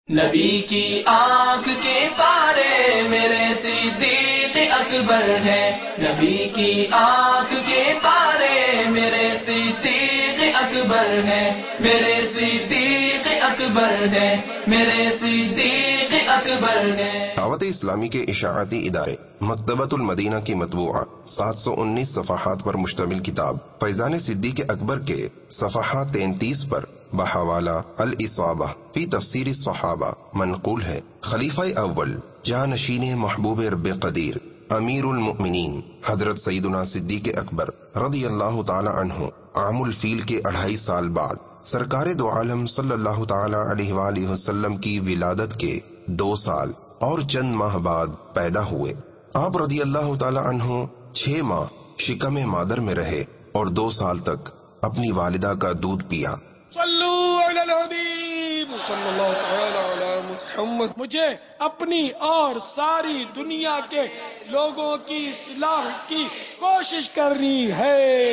نبی کی آنکھ کے تارے میرے صدیق اکبر ہیں، نبی کی آنکھ کے تارے میرے صدیق اکبر ہیں، میرے صدیق اکبر ہیں، میرے صدیق اکبر ہیں۔ دعوت اسلامی کے اشاعتی ادارے مکتبۃ المدینہ کی مطبوعہ 719 صفحات پر مشتمل کتاب فیضان صدیق اکبر کے صفحہ 33 پر بحوالہ الاصابہ فی تفسیر الصحابہ منقول ہے۔ خلیفہ اول جانشین محبوب رب قدیر امیر المؤمنین حضرت سیدنا صدیق اکبر رضی اللہ تعالی عنہ عام الفیل کے 2.5 سال بعد سرکار دو عالم صلی اللہ تعالی علیہ وآلہ وسلم کی ولادت کے 2 سال اور چند ماہ بعد پیدا ہوئے۔ آپ رضی اللہ تعالی عنہ 6 ماہ شکم مادر میں رہے اور 2 سال تک اپنی والدہ کا دودھ پیا۔ صلو علی الحبیب صلی اللہ تعالی علی محمد۔ مجھے اپنی اور ساری دنیا کے لوگوں کی اصلاح کی کوشش کرنی ہے۔